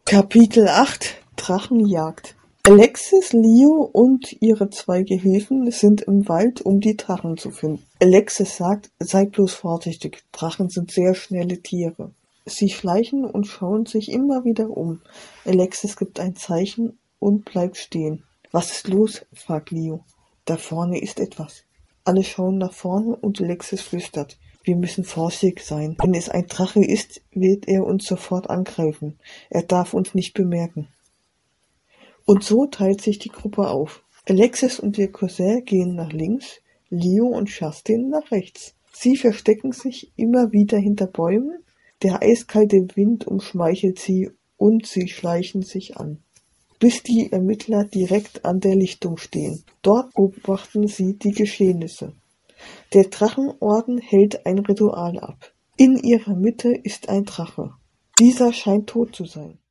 Kapitel 8: Drachenjagd. Alexis, Leo und ihre 2 Gehilfen sind im Wald, um die Drachen zu finden. Alexis sagt, sei bloß vorsichtig, Drachen sind sehr schnelle Tiere. Sie schleichen und schauen sich immer wieder um. Alexis gibt ein Zeichen und bleibt stehen. Was ist los? Fragt Leo. Da vorne ist etwas. Alle schauen nach vorne und Alexis flüstert. Wir müssen vorsichtig sein. Wenn es ein Drache ist, wird er uns sofort angreifen. Er darf uns nicht bemerken. Und so teilt sich die Gruppe auf. Alexis und ihr Cousin gehen nach links, Leo und Justin nach rechts. Sie verstecken sich immer wieder hinter Bäumen. Der eiskalte Wind umschmeichelt sie und sie schleichen sich an, bis die Ermittler direkt an der Lichtung stehen. Dort beobachten sie die Geschehnisse. Der Drachenorden hält ein Ritual ab. In ihrer Mitte ist ein Drache. Dieser scheint tot zu sein.